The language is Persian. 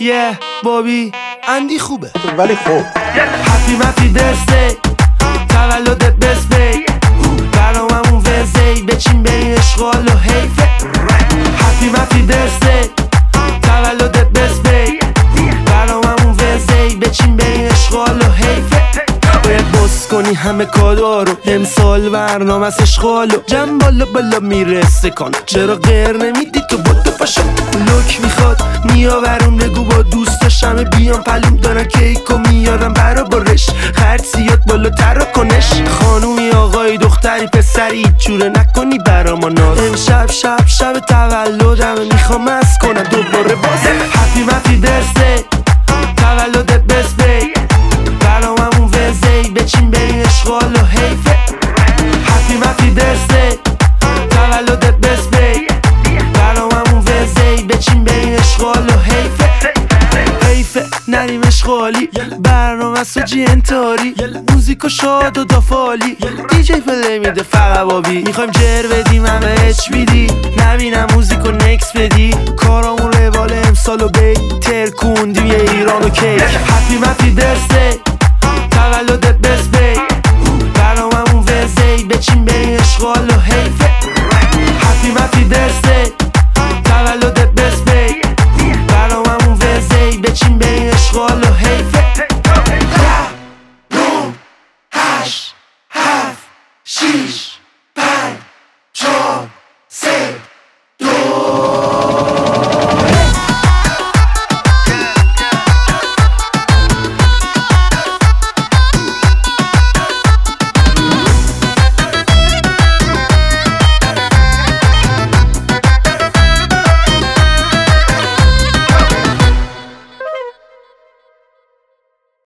بابی اندی خوبه ولی خوب هپی مپی برسدی تولدت بسبی برناممون ورزی بچین بریم اشغال و حیفه هپی مپی برسدی تولدت بسبی برناممون ورزی بچین بریم اشغال و حیفه باید بس کنی همه کادا رو امسال برنامه از اشغالو جمع بالا بالا میرسه کن چرا غیر نمیدی تو بودو پاشو لوک میخواد میآورون بگو با دوستاشم بیان پلوم دارن کیکو میارن برا برش خرج زیاد بالاتر کنش خانومی آقایی دختری پسری جوره نکنی برا ما ناز امشب شب تولدمه میخوام از کنم دوباره باز هپی مپی برسدی تولدت بسبی برناممون ورزی بچین بریم اشغال و حیفه هپی مپی برسدی تولدت بسبی برناممون ورزی بچین بریم اشغال و حیفه نریم اشغالی برنامه ساجی انتاری موزیکو شاد و دافالی دیجی پلی میده فقط بابی میخوایم جر بدیم همه اچ بیدی نبینم موزیکو نکس بدی کارامون روال امسالو بی ترکوندیم یه ایران و کیک هپی مپی برسدی تولدت بسبی برناممون ورزی بچین بریم اشغال و